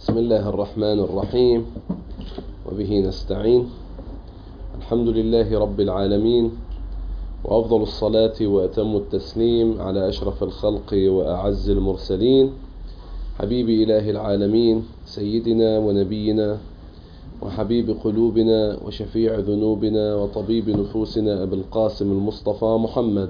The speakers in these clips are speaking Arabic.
بسم الله الرحمن الرحيم، وبه نستعين. الحمد لله رب العالمين، وأفضل الصلاة وأتم التسليم على أشرف الخلق وأعز المرسلين، حبيب إله العالمين، سيدنا ونبينا وحبيب قلوبنا وشفيع ذنوبنا وطبيب نفوسنا أبي القاسم المصطفى محمد،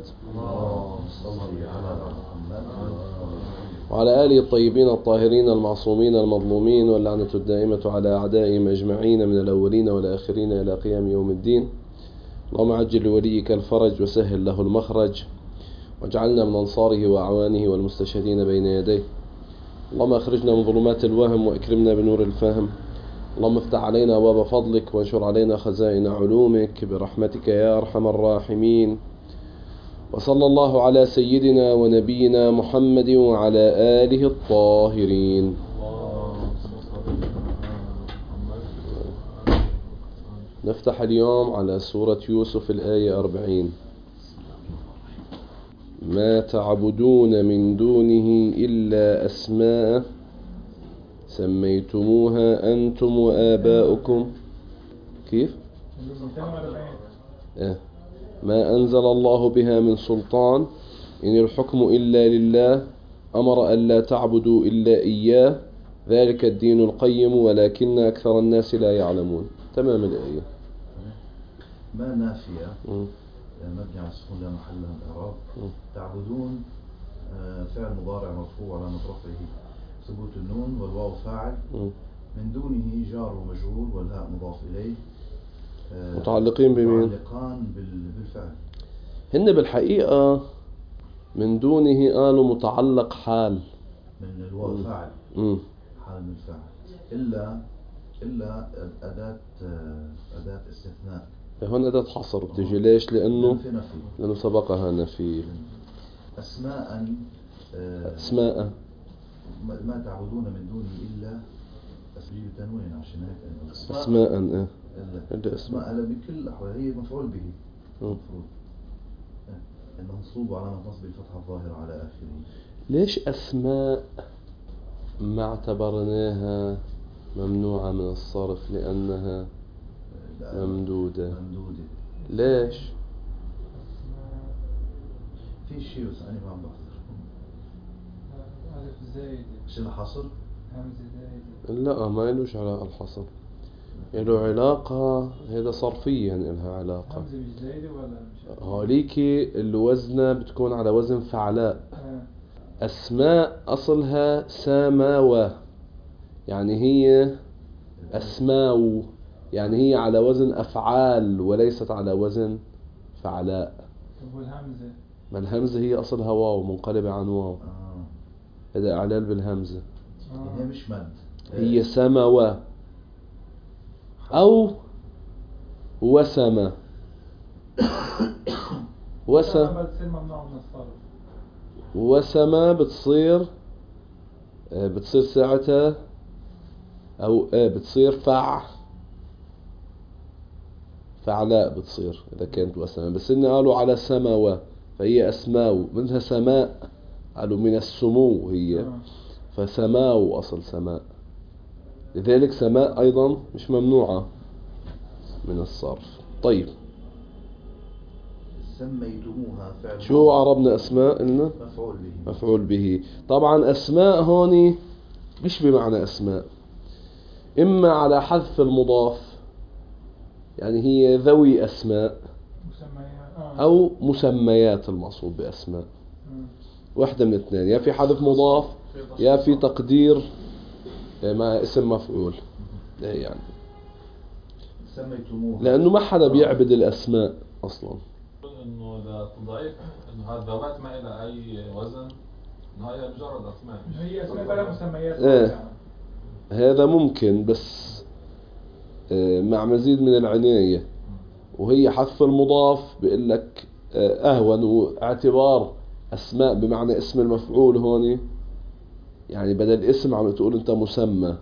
وعلى آله الطيبين الطاهرين المعصومين المظلومين، واللعنة الدائمة على أعدائهم أجمعين من الأولين والآخرين إلى قيام يوم الدين. اللهم عجل لوليك الفرج وسهل له المخرج، واجعلنا من أنصاره وأعوانه والمستشهدين بين يديه. اللهم أخرجنا من ظلمات الوهم وأكرمنا بنور الفهم. اللهم افتح علينا أبواب فضلك وانشر علينا خزائن علومك برحمتك يا أرحم الراحمين. وصلى الله على سيدنا ونبينا محمد وعلى آله الطاهرين. نفتح اليوم على سورة يوسف الآية 40. ما تعبدون من دونه إلا أسماء سميتموها أنتم وآباؤكم. كيف؟ ما أنزل الله بها من سلطان، إن الحكم إلا لله، أمر ألا تعبدوا إلا إياه، ذلك الدين القيم ولكن أكثر الناس لا يعلمون. تمام الآية. ما نافية مبني على السكون لا محل له من الإعراب. تعبدون فعل مضارع مرفوع على رفعه ثبوت النون، والواو فاعل، من دونه جار ومجرور، والهاء مضاف إليه، متعلقين بمين؟ متعلقان بالفعل. هن بالحقيقة من دونه قالوا متعلق حال من الواو فاعل، حال من الفعل، إلا أداة استثناء. هون أداة حصر بتجي ليش؟ لأنه سبقها نفي. أسماء ما تعبدون من دونه إلا تسجيل تنوين، عشان هيك أسماء بكل الأحوال هي مفعول به، مفروض إنه منصوب على نصب الفتحة الظاهرة على آخره. ليش أسماء ما اعتبرناها ممنوعة من الصرف؟ لأنها ممدودة. ليش؟ في شيء بس أنا ما عم بحضر. ألف زايدة عشان حصر؟ همزة زايدة. لا، ما يلوش علاقة الحصر، له علاقة، هذا صرفيا إلها علاقة. همزة مش زايدة ولا مش؟ هوليكي الوزنة بتكون على وزن فعلاء. أسماء أصلها سماوة، يعني هي أسماو، يعني هي على وزن أفعال وليست على وزن فعلاء. طب والهمزة؟ ما الهمزة هي أصلها واو منقلبة عن واو. هذا إعلال بالهمزة. هي مش مد، هي سماوة أو وسمة. وسمة بتصير ساعتها أو بتصير فعلاء بتصير إذا كانت وسمة. بس إن قالوا على سماوة فهي أسماو، منها سماء، قالوا من السمو هي، فسماو أصل سماء. لذلك سماء أيضا مش ممنوعة من الصرف. طيب، سميتموها فعل، شو عربنا أسماء؟ إلنا مفعول به. طبعا أسماء هوني مش بمعنى أسماء، إما على حذف المضاف، يعني هي ذوي أسماء، أو مسميات المقصود بأسماء. واحدة من الاثنين، يا في حذف مضاف يا في تقدير مع اسم مفعول. يعني سميتموها لأنه ما حدا بيعبد الأسماء أصلا. إنه ده ضعيف، إنه هذا ذوات ما إلى أي وزن، إنه هي مجرد أسماء، هي أسماء بلا مسميات. هذا ممكن، بس مع مزيد من العناية، وهي حذف المضاف بيقول لك أهون، واعتبار أسماء بمعنى اسم المفعول هون، يعني بدل اسم عم تقول أنت مسمى.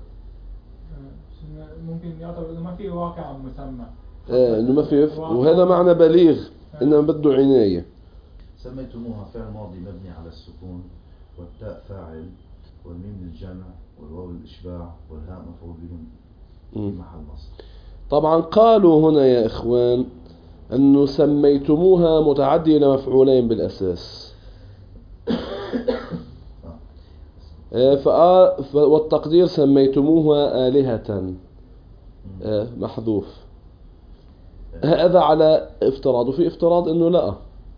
ممكن يعتبر إنه ما في واقع مسمى، إنه ما في، وهذا معنى بليغ، إنما بده عناية. سميتموها فعل ماضي مبني على السكون، والتاء فاعل، والميم للجمع والواو للإشباع والهاء مفعول بهم في محل نصب. طبعا قالوا هنا يا إخوان أنه سميتموها متعدية لمفعولين بالأساس. والتقدير سميتموها آلهة محذوف. هذا على افتراض، وفي افتراض أنه لا،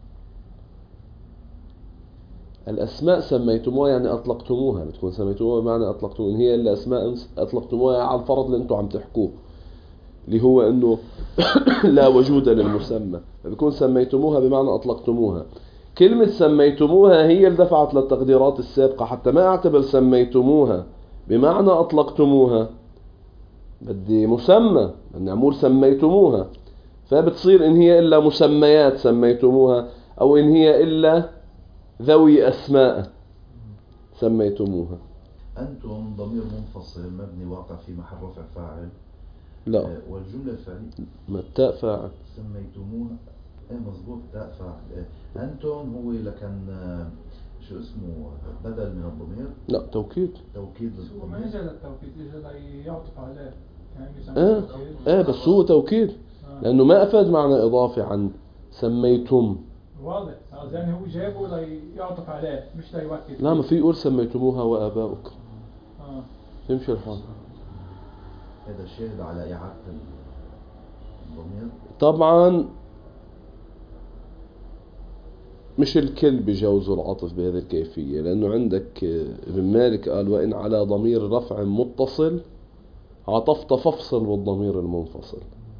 الأسماء سميتموها يعني أطلقتموها، بتكون سميتموها بمعنى أطلقتموها، إن هي إلا أسماء أطلقتموها على الفرض اللي أنتم عم تحكوه اللي هو أنه لا وجود للمسمى، فبيكون سميتموها بمعنى أطلقتموها. كلمة سميتموها هي اللي دفعت للتقديرات السابقة، حتى ما أعتبر سميتموها بمعنى أطلقتموها، بدي مسمى نقول سميتموها، فبتصير إن هي إلا مسميات سميتموها، أو إن هي إلا ذوي أسماء سميتموها. أنتم ضمير منفصل مبني واقع في محل رفع فاعل. لا، والجملة الفعلية التاء فاعل. سميتموها مظبوط، تاء فاعل. أنتم هو لكن شو اسمه بدل من الضمير؟ لا، توكيد. توكيد وما يجي للتوكيد، يجي يعطف عليه يعني بس هو توكيد لأنه ما أفاد معنى إضافي عن سميتم. واضح، يعني هو جابه ليعطف عليه مش ليوكد. لا، ما في يقول سميتموها وآباؤكم. تمشي الحال. هذا شاهد على إعادة الضمير. طبعا مش الكل بيجوزوا العطف بهذه الكيفية، لأنه عندك ابن مالك قال وإن على ضمير رفع متصل عطفت فافصل بالضمير المنفصل.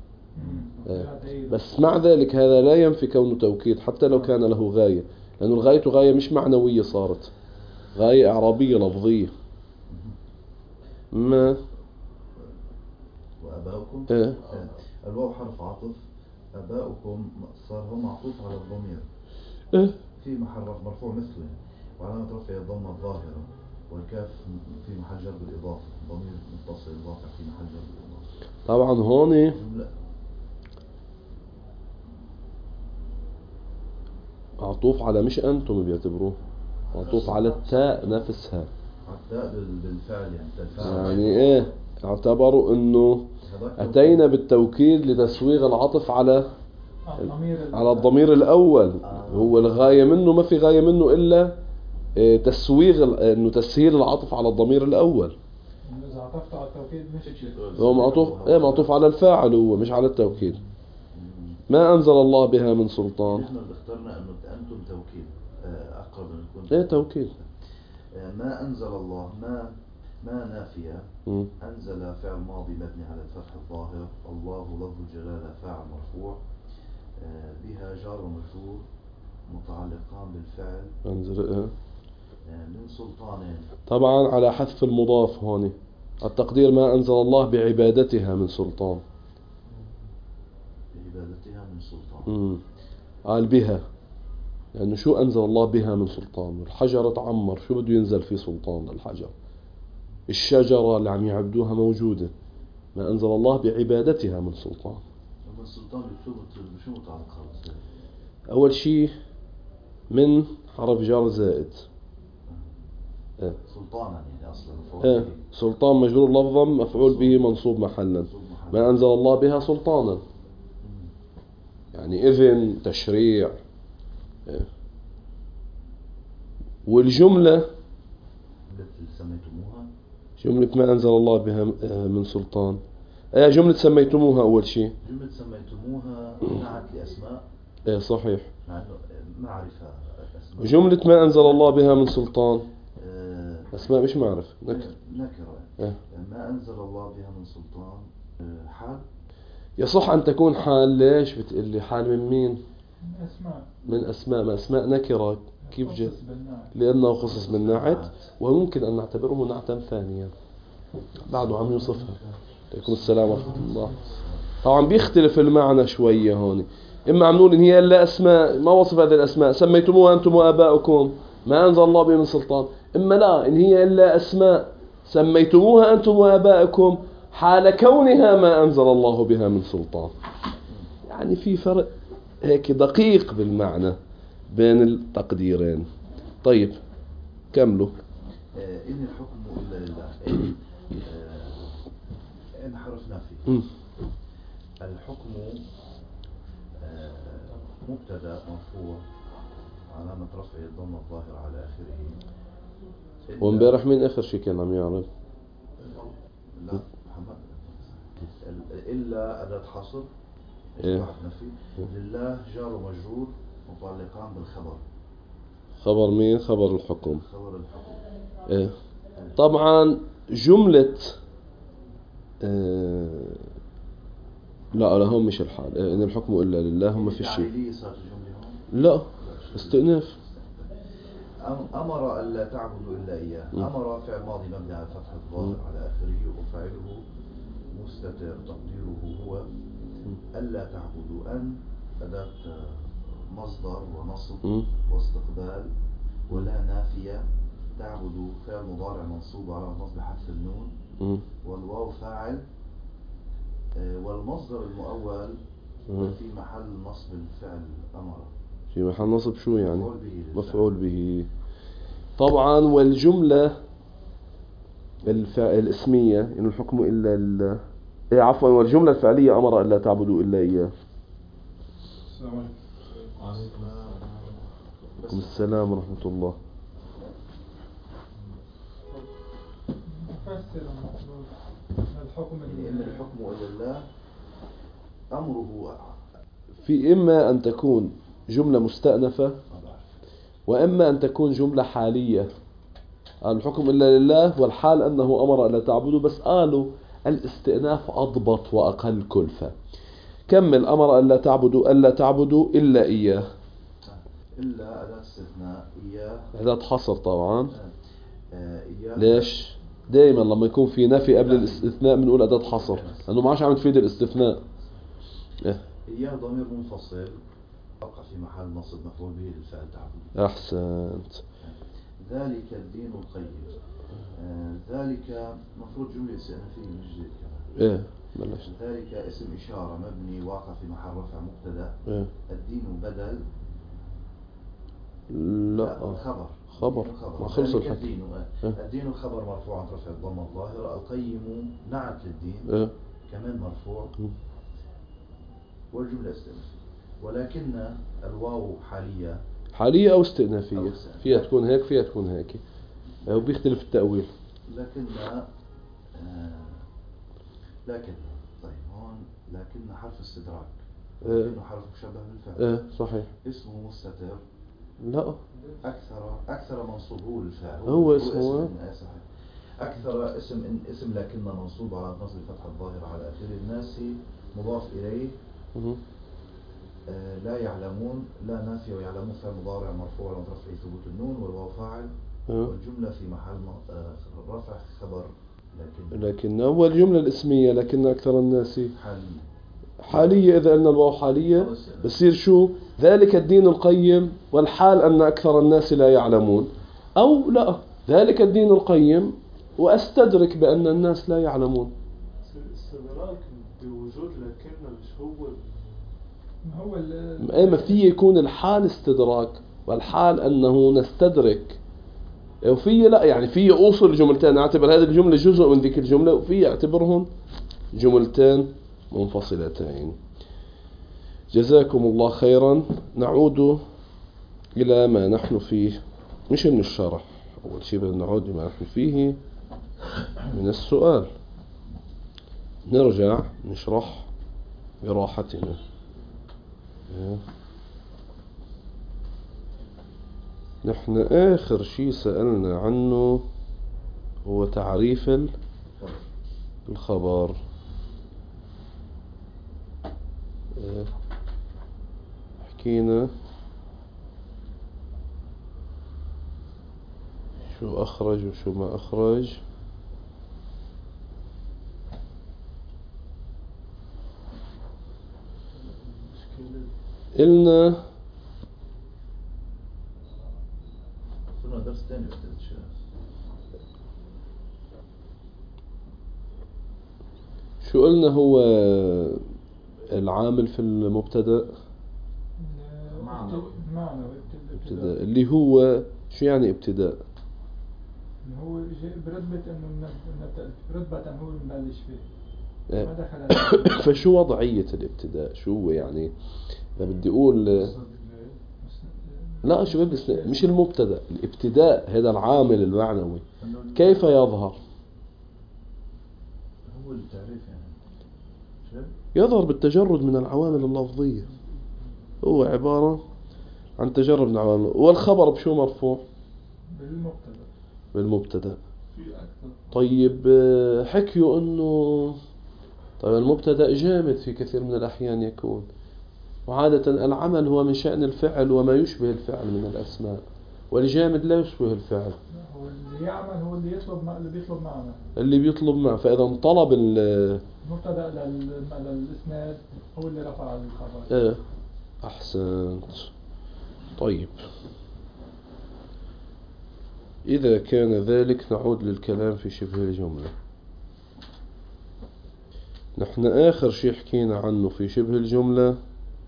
بس مع ذلك هذا لا ينفي كونه توكيد حتى لو كان له غاية، لأنه الغاية غاية مش معنوية، صارت غاية إعرابية لفظية. ما وأباؤكم الواو حرف عطف، أباؤكم صار هو معطوف على الضمير في محل مرفوع مثله، وعلامة رفعه الضمة الظاهرة، والكاف في محل جر بالإضافة، ضمير متصل واقع في محل جر بالإضافة. طبعا هون معطوف على مش أنتم بيعتبروه معطوف على التاء نفسها، التاء بالفعل يعني اعتبروا انه اتينا بالتوكيد لتسويغ العطف على الضمير الاول. هو الغاية منه ما في غاية منه الا تسويغ انه تسهيل العطف على الضمير الاول. اذا عطفت على التوكيد مش هو معطوف على الفاعل، هو مش على التوكيد. ما انزل الله بها من سلطان. احنا اللي اخترنا انه انتم توكيد اقرب من يكون توكيد. ما انزل الله، ما نافية. انزل فعل ماضي مبني على الفتح الظاهر، الله لفظ الجلالة فاعل مرفوع، بها جار ومجرور متعلقان بالفعل انزل من سلطان. طبعا على حذف المضاف هون، التقدير ما انزل الله بعبادتها من سلطان. بعبادتها من سلطان. قال بها، لأنه شو أنزل الله بها من سلطان؟ الحجر تعمر، شو بده ينزل فيه سلطان للحجر؟ الشجرة اللي عم يعبدوها موجودة، ما أنزل الله بعبادتها من سلطان. من سلطان بشو متعلق خالص؟ أول شيء من حرف جر زائد. سلطانا يعني أصلا سلطان مجرور لفظا مفعول به منصوب محلا. ما أنزل الله بها سلطانا يعني إذن تشريع. والجملة التي سميتموها جملة ما أنزل الله بها من سلطان، جملة سميتموها أول شيء. جملة سميتموها نعت لأسماء. صحيح، معرفة أسماء. جملة ما أنزل الله بها من سلطان أسماء مش معرفة، نكرة. ما أنزل الله بها من سلطان حال. يصح أن تكون حال. ليش بتقلي حال من مين؟ من أسماء. ما أسماء نكرة كيف جاء؟ لأنه خصص بالنعت، وممكن أن نعتبره نعتا ثانيا بعده عم يوصفها. عليكم السلام ورحمة الله. طبعا بيختلف المعنى شوية هون. إما عم نقول إن هي إلا أسماء ما وصف هذه الأسماء سميتموها أنتم وآباؤكم ما أنزل الله بها من سلطان، إما لا إن هي إلا أسماء سميتموها أنتم وآباؤكم حال كونها ما أنزل الله بها من سلطان. يعني في فرق هيك دقيق بالمعنى بين التقديرين. طيب كملوا. إن الحكم إلا لله إن حرف نفي. الحكم مبتدأ مرفوع علامة رفعه الضمة الظاهرة على آخره. وامبارح مين آخر شيء كان عم يعرض؟ لا محمد. إلا أداة حصر إيه؟ نفي. لله جار ومجرور متعلقان بالخبر. خبر مين؟ خبر الحكم. خبر الحكم. إيه؟ طبعا جملة لا هم مش الحال، إن الحكم إلا لله هم في الشيء. لا استئناف. أمر ألا تعبدوا إلا إياه. أمر فعل ماضي مبني على فتح الظاهر على آخره وفاعله مستتر تقديره هو ألا تعبدوا. أن أداة مصدر ونصب واستقبال ولا نافية. تعبدوا فعل مضارع منصوب على نصب حذف النون والواو فاعل والمصدر المؤول في محل نصب الفعل أمر. في محل نصب شو يعني؟ مفعول به. طبعا والجملة الاسمية إن الحكم إلا لله. عفوا والجملة الفعلية أمر ألا تعبدوا إلا إياه. السلام عليكم السلام ورحمة الله. فسر الحكم إن الحكم إلا لله أمره في إما أن تكون جملة مستأنفة وإما أن تكون جملة حالية. الحكم إلا لله والحال أنه أمر ألا تعبدوا، بس قالوا الاستئناف أضبط وأقل كلفة. كمل أمر ألا تعبدوا إلا إياه. إلا أداة استثناء. إياه أداة حصر طبعا. إياه ليش؟ دائما لما يكون في نفي قبل الاستثناء بنقول أداة حصر لأنه ما عادش عم تفيد الاستثناء. إياه ضمير منفصل وقع في محل نصب مفعول به للفعل تعبد. أحسنت. ذلك الدين القيم. ذلك مفروض جملة استئنافية من جديد كمان. إيه بلش. ذلك اسم إشارة مبني واقع في محل رفع مبتدأ. الدين بدل. لا خبر ما خلص الحكي. الدين الخبر مرفوع عن رفع الضمة الظاهرة. القيم نعت للدين كمان مرفوع. والجملة استئنافية ولكن الواو حالية أو استئنافية. فيها تكون هيك فيها تكون هيك وبيختلف التأويل. لكن طيب هون لكن حرف استدراك. لكنه حرف مشبه بالفعل. صحيح. اسمه مستتر. لا أكثر منصوب هو الفعل. هو اسمه صحيح. أكثر اسم لكن منصوب على نصب فتح الظاهر على آخر. الناس مضاف إليه. لا يعلمون لا نافية ويعلمون فعل مضارع مرفوع على رفعه ثبوت النون والواو فاعل والجملة في محل رفع خبر لكن أول جملة الاسمية لكن أكثر الناس حالية. إذا قلنا الواو حالية بصير شو؟ ذلك الدين القيم والحال أن أكثر الناس لا يعلمون. أو لا ذلك الدين القيم وأستدرك بأن الناس لا يعلمون. استدراك بوجود لكن مش هو ما فيه يكون الحال استدراك والحال أنه نستدرك وفيه لا يعني فيه أوصل جملتين أعتبر هذه الجملة جزء من ذيك الجملة وفيه أعتبرهم جملتين منفصلتين. جزاكم الله خيرا. نعود إلى ما نحن فيه مش من الشرح. أول شيء بدنا نعود لما نحن فيه من السؤال. نرجع نشرح براحتنا. نحن آخر شيء سألنا عنه هو تعريف الخبر. حكينا شو أخرج وشو ما أخرج. قلنا درس ثاني شو قلنا هو العامل في المبتدأ معنوي ابتداء اللي هو شو يعني ابتداء؟ هو برتبة انه رتبة هو مبلش فيه ما دخل فشو وضعية الابتداء؟ شو يعني إذا بدي أقول لا شو مش المبتدأ، الابتداء هذا العامل المعنوي كيف يظهر؟ هو التعريف يعني يظهر بالتجرد من العوامل اللفظية، هو عبارة عن تجرد من العوامل. والخبر بشو مرفوع؟ بالمبتدأ. طيب حكيوا انه طيب المبتدأ جامد في كثير من الأحيان يكون، وعادة العمل هو من شأن الفعل وما يشبه الفعل من الأسماء، والجامد لا يشبه الفعل. هو اللي يعمل هو اللي بيطلب معنا، اللي بيطلب معه. فإذا طلب المبتدأ للإسناد هو اللي رفع الخبر. أحسنت. طيب إذا كان ذلك نعود للكلام في شبه الجملة. نحن آخر شيء حكينا عنه في شبه الجملة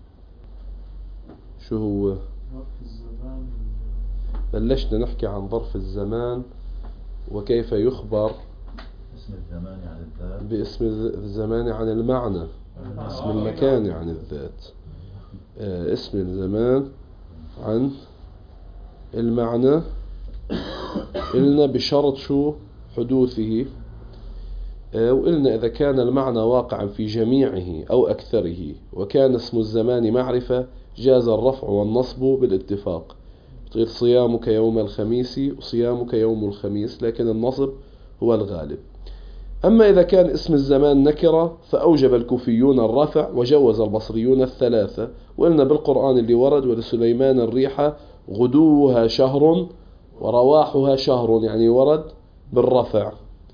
شو هو؟ بلشنا نحكي عن ظرف الزمان وكيف يخبر اسم الزمان عن الذات باسم الزمان عن المعنى، اسم المكان عن الذات. اسم الزمان عن المعنى قلنا بشرط شو؟ حدوثه. وقلنا إذا كان المعنى واقعا في جميعه أو أكثره وكان اسم الزمان معرفة جاز الرفع والنصب بالاتفاق. غير صيامك يوم الخميس وصيامك يوم الخميس، لكن النصب هو الغالب. أما إذا كان اسم الزمان نكرة فأوجب الكوفيون الرفع وجوز البصريون الثلاثة. وقلنا بالقرآن اللي ورد ولسليمان الريح غدوها شهر ورواحها شهر، يعني ورد بالرفع.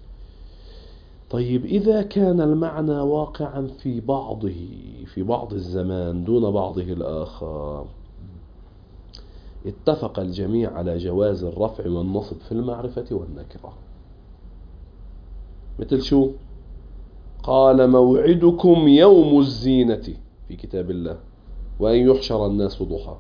طيب إذا كان المعنى واقعا في بعض الزمان دون بعضه الآخر، اتفق الجميع على جواز الرفع والنصب في المعرفة والنكرة. مثل شو؟ قال موعدكم يوم الزينة في كتاب الله وأن يحشر الناس ضحى.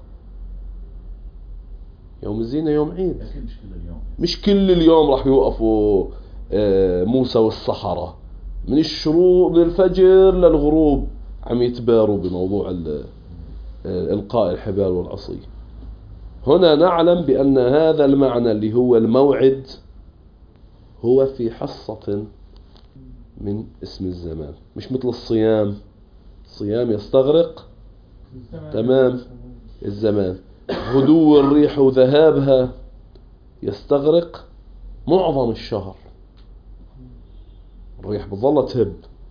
يوم الزينة يوم عيد، مش كل اليوم راح يوقفوا موسى والسحرة من الشروق من الفجر للغروب عم يتباروا بموضوع إلقاء الحبال والعصي. هنا نعلم بأن هذا المعنى اللي هو الموعد هو في حصة من اسم الزمان، مش مثل الصيام. الصيام يستغرق تمام الزمان. غدو الريح وذهابها يستغرق معظم الشهر، الريح بظلها تهب.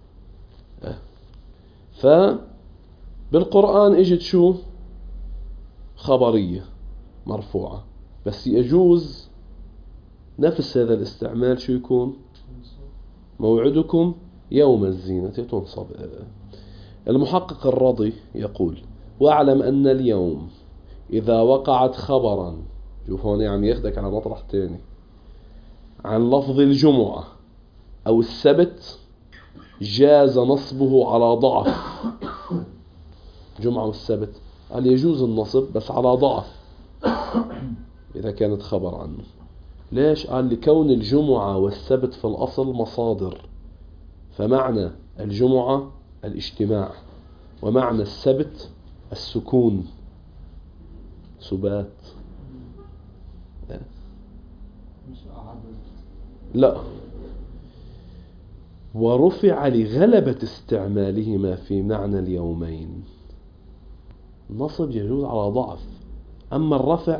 فبالقرآن اجت شو؟ خبرية مرفوعة، بس يجوز نفس هذا الاستعمال شو يكون؟ موعدكم يوم الزينة تنصب. المحقق الرضي يقول واعلم أن اليوم إذا وقعت خبرا، شوف هون عم ياخدك على مطرح تاني، عن لفظ الجمعة أو السبت جاز نصبه على ضعف. جمعة والسبت قال يجوز النصب بس على ضعف إذا كانت خبر عنه. ليش؟ قال لكون الجمعة والسبت في الأصل مصادر، فمعنى الجمعة الاجتماع ومعنى السبت السكون، سبات. لا، ورفع لغلبة استعمالهما في معنى اليومين. النصب يجوز على ضعف، أما الرفع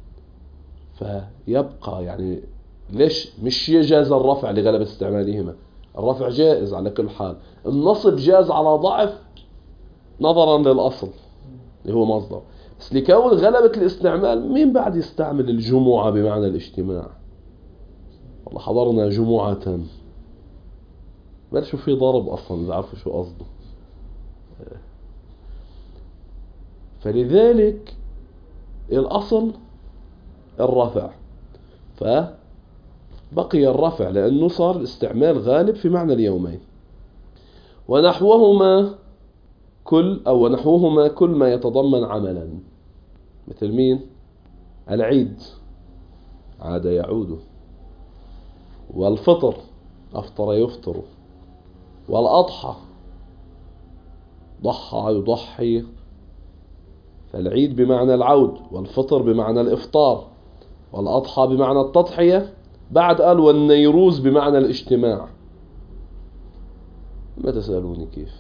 فيبقى يعني ليش مش يجاز الرفع لغلبة استعمالهما؟ الرفع جائز على كل حال، النصب جاز على ضعف نظرا للأصل اللي هو مصدر. بس لكون غلبة الاستعمال مين بعد يستعمل الجمعة بمعنى الاجتماع؟ والله حضرنا جمعة، بلشوا في ضرب أصلا إذا عرفوا شو قصده. فلذلك الأصل الرفع، فبقي الرفع لأنه صار الاستعمال غالب في معنى اليومين. ونحوهما كل ما يتضمن عملا، مثل مين؟ العيد عاد يعود، والفطر أفطر يفطر، والأضحى ضحى يضحي، فالعيد بمعنى العود، والفطر بمعنى الإفطار، والأضحى بمعنى التضحية. بعد قال والنيروز بمعنى الاجتماع. ما تسألوني كيف.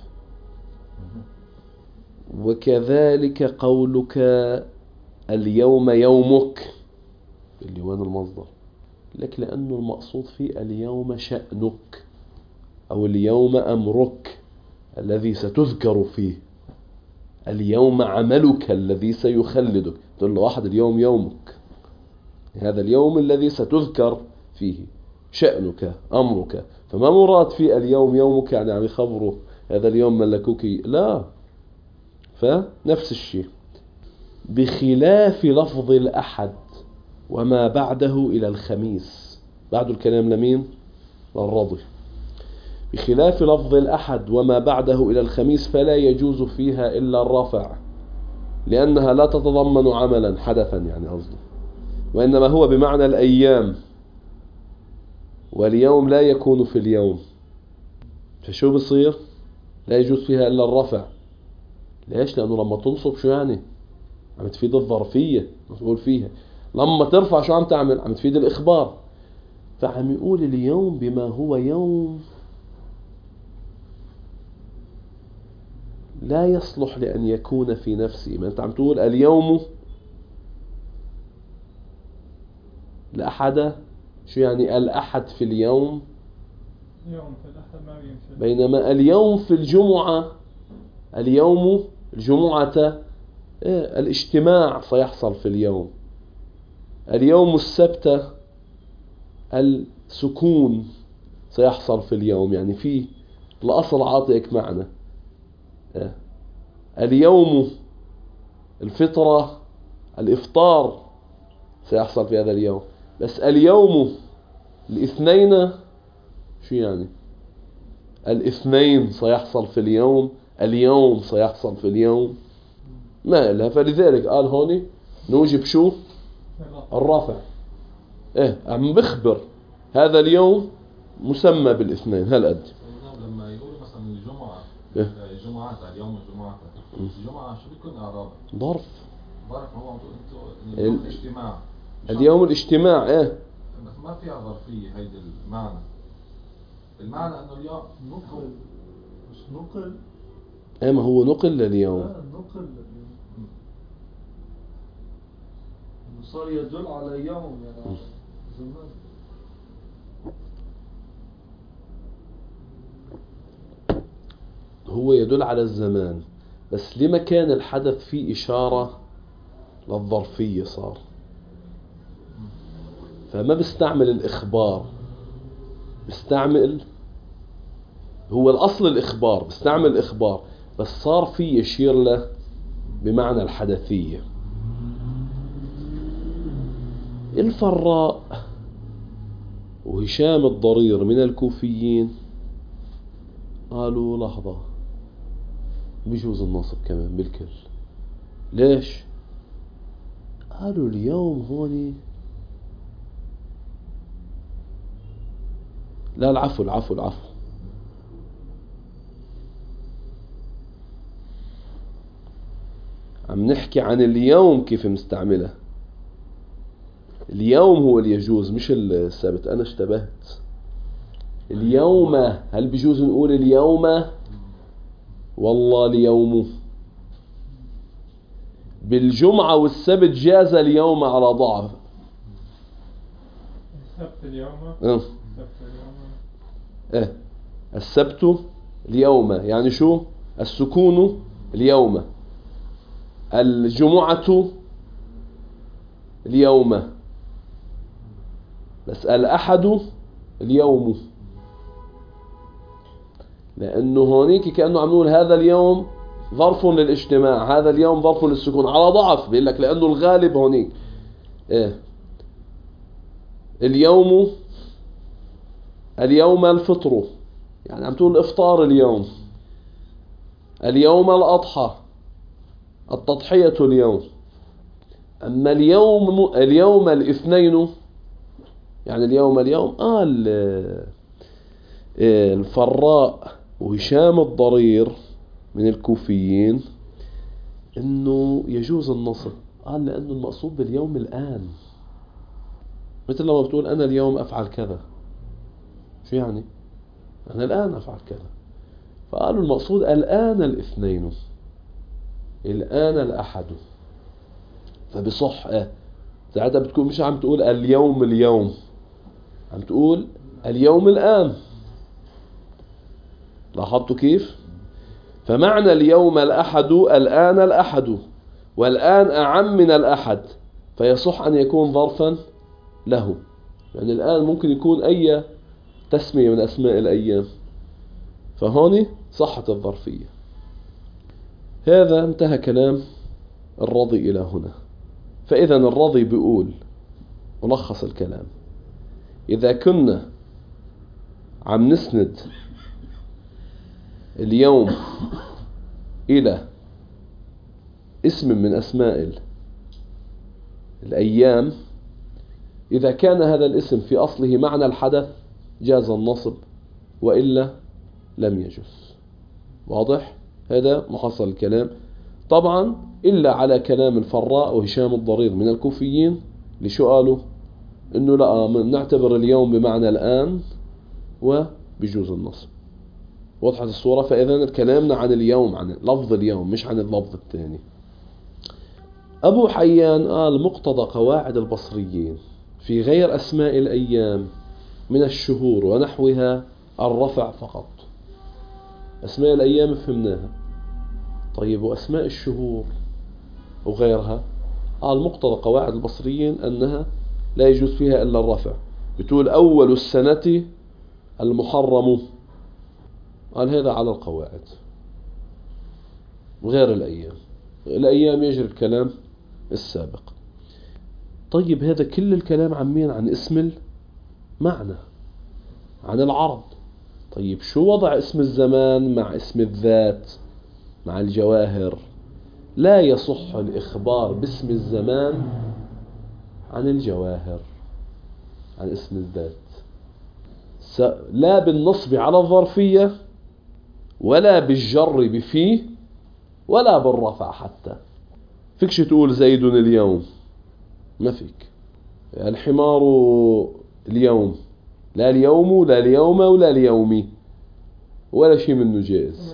وكذلك قولك اليوم يومك، اللي وين المصدر؟ لك لأنه المقصود فيه اليوم شأنك، أو اليوم أمرك الذي ستذكر فيه، اليوم عملك الذي سيخلدك. تقول له واحد اليوم يومك، هذا اليوم الذي ستذكر فيه، شأنك أمرك. فما مراد في اليوم يومك يعني عم يخبره هذا اليوم ملكوك، لا. فنفس الشيء، بخلاف لفظ الأحد وما بعده إلى الخميس. بعد الكلام لمين؟ للرضي. بخلاف لفظ الأحد وما بعده إلى الخميس فلا يجوز فيها إلا الرفع، لأنها لا تتضمن عملا حدثا يعني قصده، وإنما هو بمعنى الأيام، واليوم لا يكون في اليوم. فشو بصير؟ لا يجوز فيها إلا الرفع. ليش؟ لأنه لما تنصب شو يعني؟ عم تفيد الظرفية تقول فيها. لما ترفع شو عم تعمل؟ عم تفيد الإخبار. فعم يقول اليوم بما هو يوم لا يصلح لأن يكون في نفسه. ما أنت عم تقول اليوم الأحد، شو يعني الأحد في اليوم؟ يوم في الأحد ما بيمشي. بينما اليوم في الجمعة، اليوم الجمعة الاجتماع سيحصل في اليوم. اليوم السبت السكون سيحصل في اليوم، يعني في الأصل عاطئك معنى. اليوم الفطرة الإفطار سيحصل في هذا اليوم. بس اليوم الاثنين شو يعني؟ الاثنين سيحصل في اليوم، اليوم سيحصل في اليوم، ما لها. فلذلك قال هوني نوجب شو؟ الرفع. عم بخبر هذا اليوم مسمى بالاثنين هالقد. لما يقولوا مثلا الجمعة الجمعات، اليوم الجمعات، الجمعة شو بيكون إعراب؟ ظرف. ظرف. هو انتوا اليوم الاجتماع، اليوم الاجتماع بس ما فيها ظرفية. هيدي المعنى انه اليوم نقل، مش نقل. ما هو نقل لليوم. نقل لليوم صار يدل على يوم يعني زمان. هو يدل على الزمان، بس لما كان الحدث فيه إشارة للظرفية صار، فما بستعمل الإخبار، بستعمل هو الأصل الإخبار، بستعمل الإخبار بس صار فيه يشير له بمعنى الحدثية. الفراء وهشام الضرير من الكوفيين قالوا لحظة بيجوز النصب كمان بالكل. ليش؟ قالوا اليوم هوني لا العفو عم نحكي عن اليوم كيف مستعمله. اليوم هو اللي يجوز مش السبت. أنا اشتبهت. اليوم هل بيجوز نقول اليوم؟ والله اليوم. بالجمعة والسبت جاز اليوم على ضعف. السبت اليوم. السبت اليوم يعني شو؟ السكون اليوم، الجمعة اليوم، بس الأحد اليوم، لأنه هونيك كأنه عم نقول هذا اليوم ظرف للاجتماع، هذا اليوم ظرف للسكون على ضعف. بيقول لك لأنه الغالب هونيك اليوم الفطر، يعني عم تقول الإفطار اليوم. اليوم الأضحى، التضحية اليوم. أما اليوم الاثنين يعني اليوم الفراء وهشام الضرير من الكوفيين انه يجوز النصب، قال لانه المقصود باليوم الان، مثل لما بتقول انا اليوم افعل كذا، شو يعني؟ انا الان افعل كذا، فقالوا المقصود الان الاثنين، الان الاحد، فبصح ساعتها بتكون مش عم تقول اليوم، عم تقول اليوم الان. لاحظتوا كيف؟ فمعنى اليوم الأحد الآن الأحد، والآن أعم من الأحد، فيصح أن يكون ظرفا له، يعني الآن ممكن يكون أي تسمية من أسماء الأيام، فهون صحت الظرفية. هذا انتهى كلام الرضي إلى هنا. فإذا الرضي بيقول ملخص الكلام: إذا كنا عم نسند اليوم إلى اسم من أسماء الأيام، إذا كان هذا الاسم في أصله معنى الحدث جاز النصب، وإلا لم يجوز. واضح؟ هذا محصل الكلام. طبعا إلا على كلام الفراء وهشام الضرير من الكوفيين اللي شو قالوا؟ إنه لا، نعتبر اليوم بمعنى الآن وبجوز النصب. وضحت الصورة؟ فإذا كلامنا عن اليوم، عن لفظ اليوم، مش عن اللفظ الثاني. أبو حيان قال مقتضى قواعد البصريين في غير أسماء الأيام من الشهور ونحوها الرفع فقط. أسماء الأيام فهمناها، طيب وأسماء الشهور وغيرها؟ قال مقتضى قواعد البصريين أنها لا يجوز فيها إلا الرفع. بتقول أول السنة المحرم، قال هذا على القواعد، وغير الأيام يجري الكلام السابق. طيب هذا كل الكلام عن مين؟ عن اسم المعنى، عن العرض. طيب شو وضع اسم الزمان مع اسم الذات مع الجواهر؟ لا يصح الإخبار باسم الزمان عن الجواهر، عن اسم الذات، لا بالنصب على الظرفية، ولا بالجر بفيه، ولا بالرفع حتى. فيكش تقول زيد اليوم، ما فيك. الحمار اليوم، لا اليوم ولا اليوم ولا اليومي، ولا شيء منه جائز.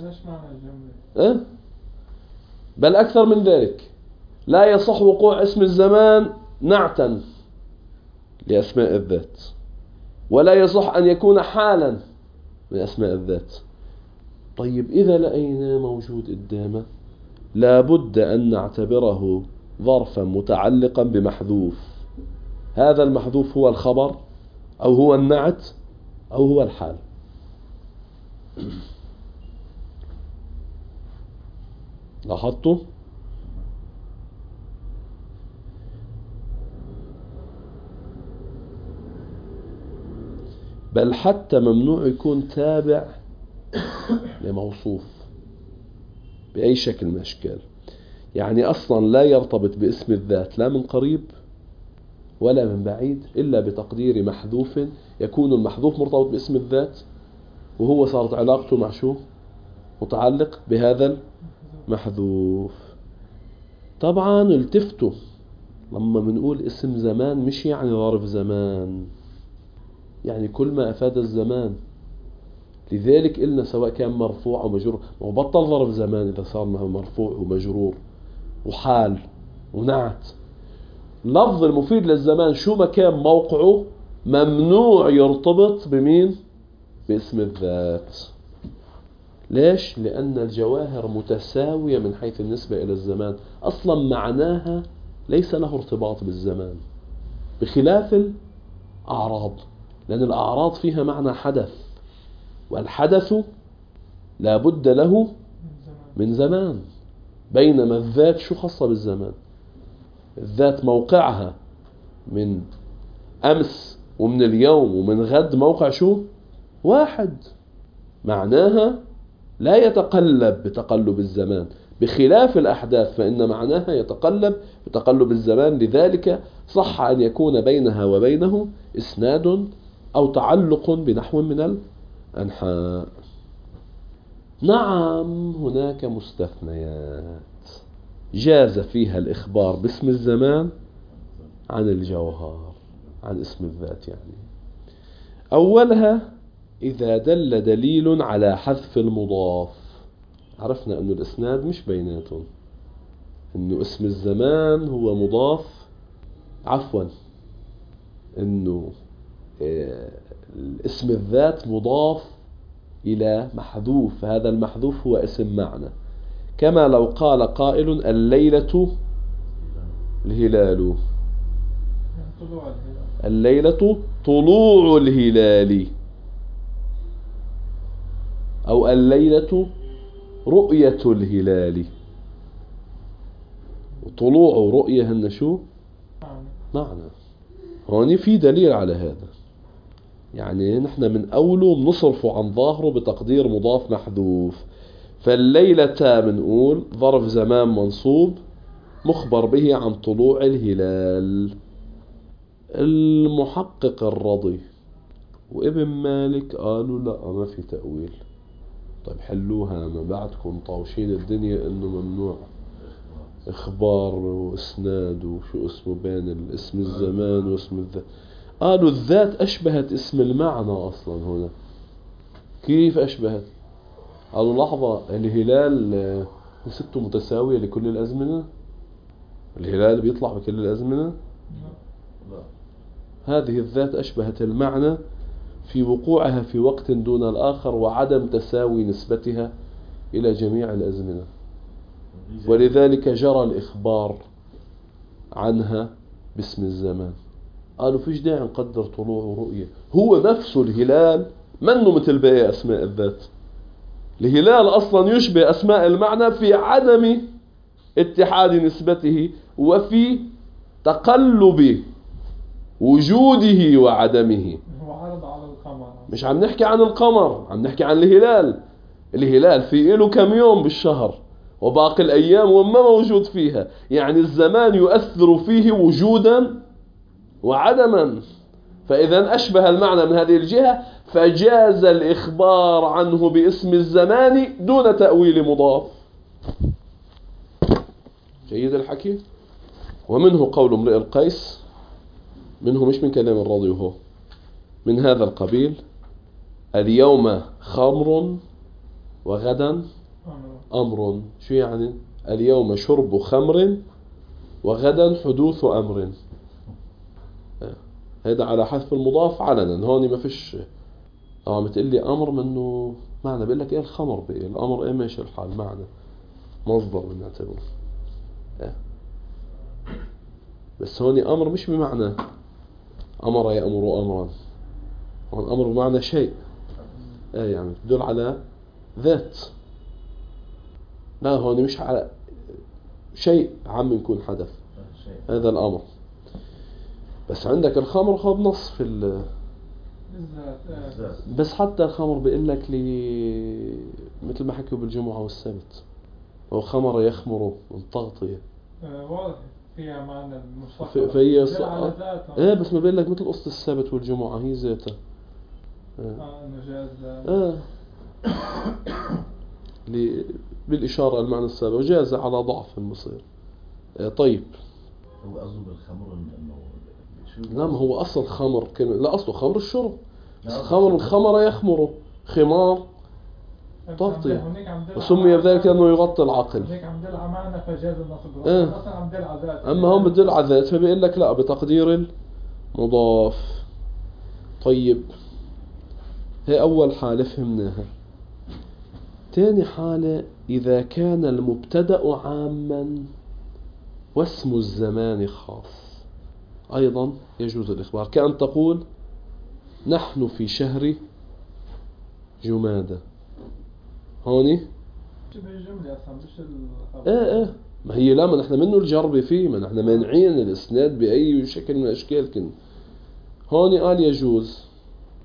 بل أكثر من ذلك، لا يصح وقوع اسم الزمان نعتا لأسماء الذات، ولا يصح أن يكون حالا من أسماء الذات. طيب إذا لقينا موجود قدامه، لابد أن نعتبره ظرفا متعلقا بمحذوف. هذا المحذوف هو الخبر، أو هو النعت، أو هو الحال. لاحظتوا؟ بل حتى ممنوع يكون تابع لموصوف بأي شكل من الأشكال. يعني أصلا لا يرتبط باسم الذات لا من قريب ولا من بعيد، إلا بتقدير محذوف، يكون المحذوف مرتبط باسم الذات، وهو صارت علاقته مع شو؟ متعلق بهذا المحذوف. طبعا التفتوا لما بنقول اسم زمان مش يعني ظرف زمان، يعني كل ما أفاد الزمان. لذلك قلنا سواء كان مرفوع أو مجرور، وبطل ظرف زمان إذا صار مرفوع ومجرور وحال ونعت. لفظ المفيد للزمان شو ما كان موقعه ممنوع يرتبط بمين؟ باسم الذات. ليش؟ لأن الجواهر متساوية من حيث النسبة إلى الزمان، أصلا معناها ليس له ارتباط بالزمان، بخلاف الأعراض، لأن الأعراض فيها معنى حدث، والحدث لا بد له من زمان، بينما الذات شو خاصة بالزمان؟ الذات موقعها من أمس ومن اليوم ومن غد موقع شو؟ واحد، معناها لا يتقلب بتقلب الزمان، بخلاف الأحداث فإن معناها يتقلب بتقلب الزمان، لذلك صح أن يكون بينها وبينه إسناد أو تعلق بنحو من الأنحاء. نعم هناك مستثنيات جاز فيها الإخبار باسم الزمان عن الجوهر، عن اسم الذات يعني. أولها إذا دل دليل على حذف المضاف. عرفنا أن الإسناد مش بيناتهم، أنه اسم الزمان هو مضاف، عفوا أنه اسم الذات مضاف إلى محذوف، هذا المحذوف هو اسم معنى. كما لو قال قائل الليلة الهلال، الليلة طلوع الهلال، أو الليلة رؤية الهلال. طلوع ورؤية هن شو معنى. هون في دليل على هذا، يعني نحن من أوله بنصرفه عن ظاهره بتقدير مضاف محذوف. فالليلة بنقول ظرف زمان منصوب مخبر به عن طلوع الهلال. المحقق الرضي وابن مالك قالوا لا ما في تأويل. طيب حلوها، ما بعدكم طاوشين الدنيا انه ممنوع اخبار واسناد وشو اسمه بين الاسم الزمان واسم الذات. قالوا الذات اشبهت اسم المعنى اصلا هنا. كيف اشبهت؟ قالوا لحظة، الهلال نسبته متساوية لكل الازمنة؟ الهلال بيطلع بكل الازمنة؟ لا. هذه الذات اشبهت المعنى في وقوعها في وقت دون الآخر وعدم تساوي نسبتها إلى جميع الأزمنة، ولذلك جرى الإخبار عنها باسم الزمان. قالوا فيش داعي نقدر طلوع ورؤية، هو نفسه الهلال منه مثل باقي أسماء الذات. الهلال أصلا يشبه أسماء المعنى في عدم اتحاد نسبته وفي تقلب وجوده وعدمه. هو عرض على القمر، مش عم نحكي عن القمر، عم نحكي عن الهلال. الهلال في له كم يوم بالشهر وباقي الأيام وما موجود فيها، يعني الزمان يؤثر فيه وجودا وعدما. فإذا أشبه المعنى من هذه الجهة، فجاز الإخبار عنه باسم الزمان دون تأويل مضاف. جيد الحكي. ومنه قول امرئ القيس، منه مش من كلام الرضي، وهو من هذا القبيل: اليوم خمر وغدا أمر. شو يعني؟ اليوم شرب خمر وغدا حدوث أمر. هذا على حذف المضاف علنا. هون ما فيش طبعا بتقلي أمر منه معنى، بقول لك إيه الخمر بقى الأمر إيه ماشي الحال معنى مصدر بنعتبره. بس هون أمر مش بمعنى أمر يأمر أمرا، هون أمر بمعنى شيء، يعني تدل على ذات. لا هون مش على شيء عم يكون حدث هذا الأمر. بس عندك الخمر خذ نص في بس حتى الخمر بيقول لك مثل ما حكوا بالجمعة والسبت، هو خمر يخمر من تغطية، واضح فيها معنى المصطلح فهي على ذاتها. بس ما بيقول لك مثل قصة السبت والجمعة هي ذاتها. انه جاز بالإشارة المعنى السابق وجاز على ضعف المصير. طيب هو قصده بالخمر انه لا، ما هو أصل خمر لا أصله خمر الشرب، بس الخمر يخمر خمار تغطية، وسمي بذلك لأنه يغطي العقل. هيك عم دل على معنى فجاز النصب، اصلا عم دل على ذات. أما هم بدل على ذات فبيقول لك لا بتقدير المضاف. طيب هي أول حالة فهمناها. تاني حالة: إذا كان المبتدأ عاما واسم الزمان خاص أيضا يجوز الإخبار، كأن تقول نحن في شهر جمادة. هوني شبه الجملة أصلا مش الخبر. ما هي لا، ما نحن منه الجرب فيه، ما نحن مانعين الإسناد بأي شكل من الأشكال. هوني قال يجوز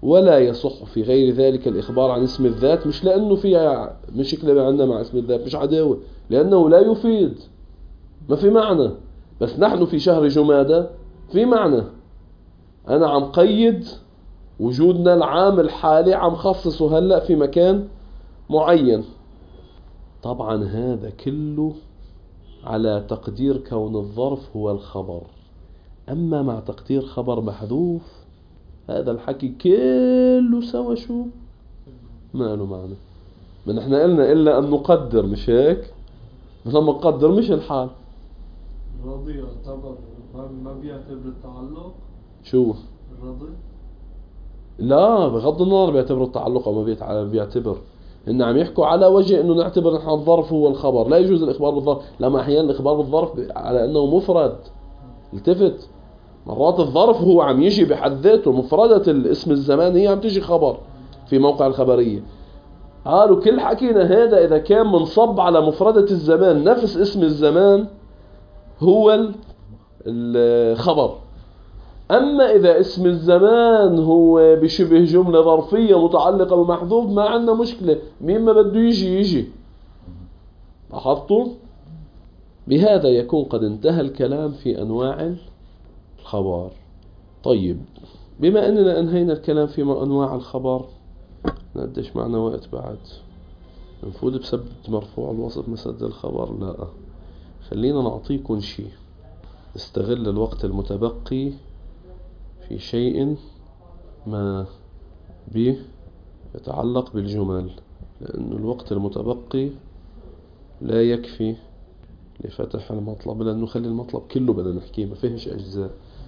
ولا يصح في غير ذلك الإخبار عن اسم الذات، مش لأنه فيها مشكلة عندنا مع اسم الذات، مش عداوة، لأنه لا يفيد، ما في معنى. بس نحن في شهر جمادى في معنى، أنا عم قيد وجودنا العام الحالي، عم خصصه هلأ في مكان معين. طبعا هذا كله على تقدير كون الظرف هو الخبر. أما مع تقدير خبر محذوف، هذا الحكي كله سوا شو ما له معنى. من احنا قلنا إلا أن نقدر، مش هيك؟ لما نقدر مش الحال. الرضي يعتبر ما بيعتبر التعلق؟ شو؟ الرضي؟ لا، بغض النظر بيعتبروا التعلق أو ما بيعتبر. إن عم يحكوا على وجه إنه نعتبر نحن الظرف هو الخبر. لا يجوز الإخبار بالظرف، لما أحيانا الإخبار بالظرف على أنه مفرد. التفت، مرات الظرف هو عم يجي بحد ذاته، مفردة الاسم الزمان هي عم تجي خبر في موقع الخبرية. قالوا كل حكينا هذا إذا كان منصب على مفردة الزمان، نفس اسم الزمان هو الخبر. أما إذا اسم الزمان هو بشبه جملة ظرفية متعلقة بمحذوف، ما عندنا مشكلة، مين ما بده يجي. لاحظتوا؟ بهذا يكون قد انتهى الكلام في أنواع الخبر. طيب، بما أننا أنهينا الكلام في أنواع الخبر، قديش معنا وقت بعد؟ نفوت بسبب مرفوع الوصف مسد الخبر؟ لا، خلينا نعطيكم شيء استغل الوقت المتبقي في شيء ما به يتعلق بالجمل، لأن الوقت المتبقي لا يكفي لفتح المطلب، لأنه خلي المطلب كله بدنا نحكيه، ما فيهش أجزاء.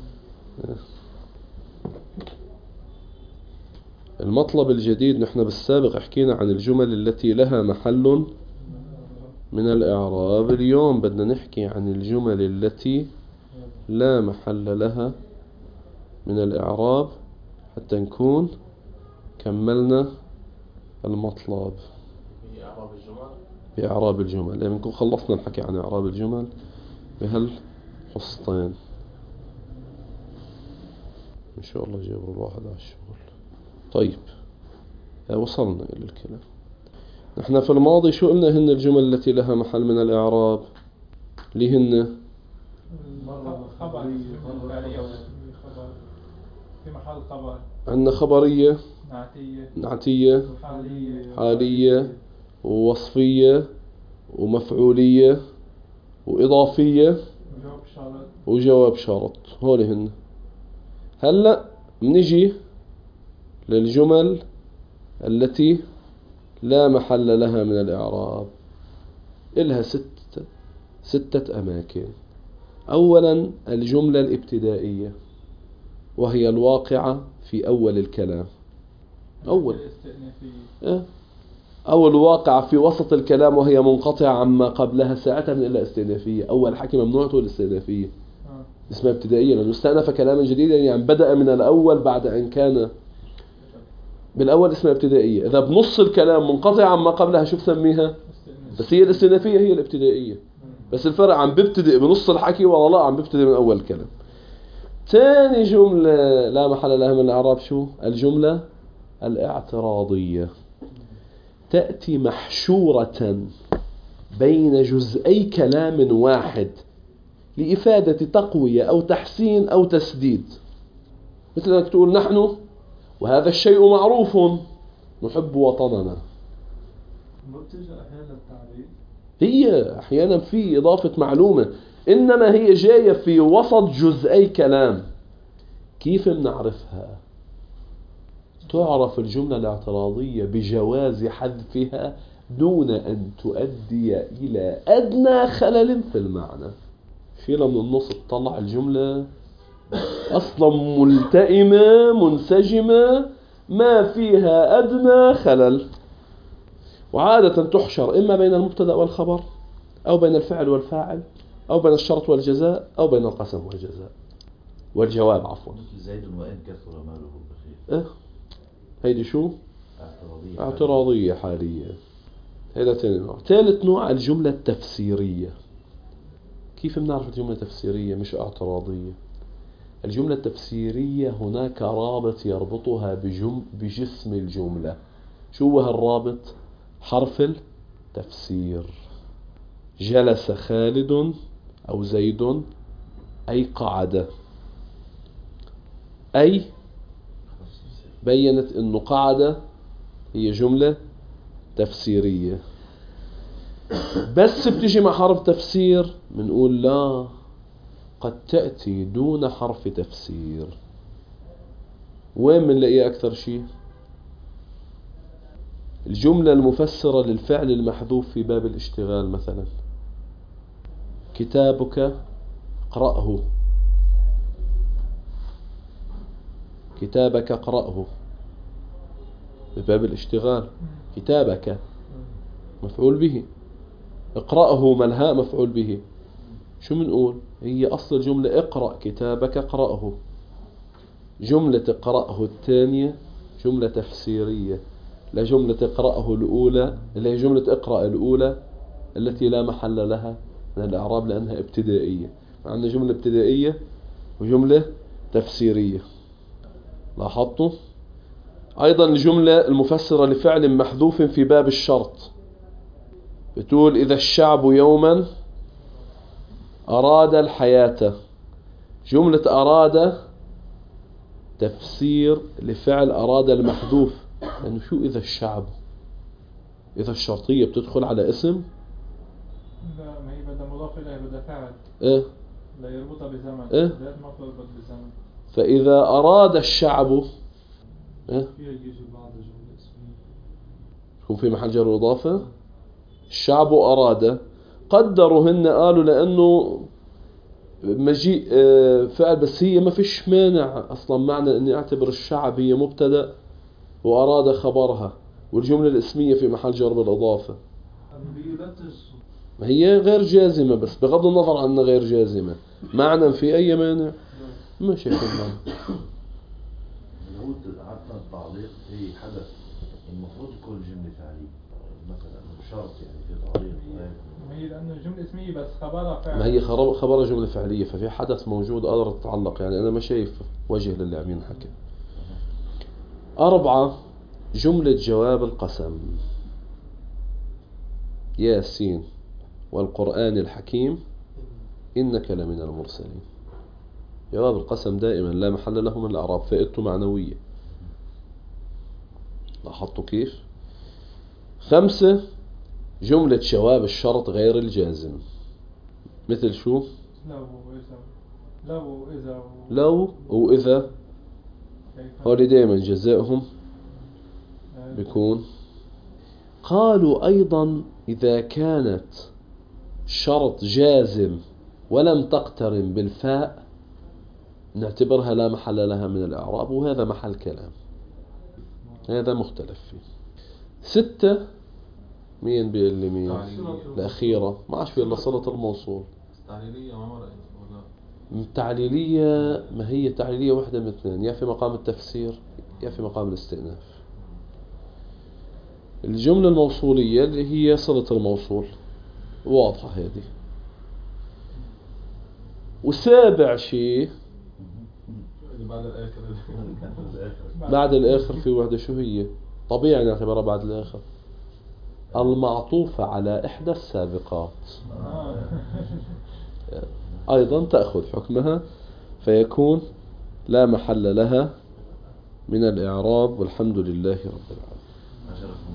المطلب الجديد، نحن بالسابق حكينا عن الجمل التي لها محل من الإعراب. اليوم بدنا نحكي عن الجمل التي لا محل لها من الإعراب، حتى نكون كملنا المطلب بإعراب الجمل. يعني نكون خلصنا الحكي عن إعراب الجمل بهالحصتين إن شاء الله. جابر الواحد على الشغل. طيب، وصلنا إلى الكلام. نحن في الماضي شو قلنا هن الجمل التي لها محل من الإعراب؟ اللي هن خبر في محل خبر، عندنا خبرية، نعتية، حالية، ووصفية، ومفعولية، وإضافية، وجواب شرط. هول هن. هلأ منجي للجمل التي لا محل لها من الإعراب. إلها ستة أماكن. أولا الجملة الابتدائية، وهي الواقعة في أول الكلام. أول واقعة في وسط الكلام وهي منقطعة عما قبلها، ساعتها من إلا استئنافية. أول حكي ممنوع تقول الاستئنافية، اسمها ابتدائية، لأنه استأنف كلاما جديدا، يعني بدأ من الأول بعد أن كان بالأول، اسمها ابتدائية. إذا بنص الكلام منقطع عما قبلها شو بسميها؟ بس هي الاستئنافية هي الابتدائية، بس الفرق عم بيبتدئ بنص الحكي ولا لا عم بيبتدئ من أول الكلام. ثاني جملة لا محل لها من الإعراب شو؟ الجملة الاعتراضية، تأتي محشورة بين جزئي كلام واحد لإفادة تقوية أو تحسين أو تسديد. مثل أنك تقول نحن وهذا الشيء معروف نحب وطننا. ما بتجي أحيانا التعريف؟ هي أحيانا في إضافة معلومة، إنما هي جاية في وسط جزئي كلام. كيف بنعرفها؟ تعرف الجملة الاعتراضية بجواز حذفها دون أن تؤدي إلى أدنى خلل في المعنى. شيلها من النص تطلع الجملة أصلا ملتئمة منسجمة ما فيها أدنى خلل. وعادة تحشر إما بين المبتدأ والخبر، أو بين الفعل والفاعل، أو بين الشرط والجزاء، أو بين القسم والجزاء والجواب عفوا. مثل زيد وإن كثر ماله بخير. هيدي شو؟ اعتراضية حالية. هذا ثاني نوع. ثالث نوع الجملة التفسيرية. كيف بنعرف الجملة تفسيرية مش اعتراضية؟ الجملة التفسيرية هناك رابط يربطها بجسم الجملة. شو هو الرابط؟ حرف التفسير. جلس خالد أو زيد أي قعد، أي بيّنت أنه قعد هي جملة تفسيرية. بس بتجي مع حرف تفسير بنقول لا، قد تأتي دون حرف تفسير. وين بنلاقيها أكثر شيء؟ الجملة المفسرة للفعل المحذوف في باب الاشتغال مثلا، كتابك اقرأه، كتابك اقرأه بباب الاشتغال. كتابك مفعول به، اقرأه ملهاء مفعول به. شو منقول؟ هي أصل الجملة اقرأ كتابك اقرأه. جملة اقرأه الثانية جملة تفسيرية لجملة اقرأه الأولى، اللي هي جملة اقرأ الأولى التي لا محل لها من الإعراب لأنها ابتدائية. عندنا جملة ابتدائية وجملة تفسيرية. لاحظتوا؟ أيضا الجملة المفسرة لفعل محذوف في باب الشرط بتقول إذا الشعب يوما أراد الحياة. جملة أراد تفسير لفعل أراد المحذوف، لأنه شو إذا الشعب؟ إذا الشرطية بتدخل على اسم؟ لا، ما هي بدها مضاف إليه، بدها فعل. إيه؟ لا يربطها بزمن. إيه؟ لا ما تربط بزمن. فإذا أراد الشعب إيه؟ يجي بعد جملة اسمية يكون في محل جر وإضافة. الشعب أراد، قدروا هن قالوا لأنه مجيء فعل، بس هي ما فيش مانع أصلا معنى أني أعتبر الشعب هي مبتدأ وأراد خبرها، والجملة الاسمية في محل جر بالإضافة. ما هي غير جازمة، بس بغض النظر عنها غير جازمة معنى في أي مانع ما شايف المعنى. لو عدنا التعليق في حدث المفروض يكون جملة فعلية مثلا، مش شرط يعني في تعليق. ما هي لأنه جملة اسمية بس خبرها فعل. ما هي خبرها جملة فعلية، ففي حدث موجود قادر تتعلق. يعني أنا ما شايف وجه للي عم ينحكي. 4 جملة جواب القسم. ياسين والقرآن الحكيم إنك لمن المرسلين. جواب القسم دائما لا محل له من الأعراب، فائدته معنوية. لاحظتوا كيف؟ 5 جملة جواب الشرط غير الجازم، مثل شو؟ لو وإذا. هولي دائما جزائهم بيكون. قالوا أيضا إذا كانت شرط جازم ولم تقترن بالفاء نعتبرها لا محل لها من الإعراب، وهذا محل كلام، هذا مختلف فيه. 6 مين بيقول لي مين؟ الأخيرة ما عادش في إلا صلة الموصول. تعليلية ما مرأت ولا تعليلية؟ ما هي تعليلية واحدة من اثنين، يا في مقام التفسير يا في مقام الاستئناف. الجملة الموصولية اللي هي صلة الموصول واضحة هذه. وسابع شيء بعد الآخر بعد الآخر في وحدة، شو هي؟ طبيعي نعتبرها بعد الآخر، المعطوفة على إحدى السابقات أيضا تأخذ حكمها، فيكون لا محل لها من الإعراب. والحمد لله رب العالمين.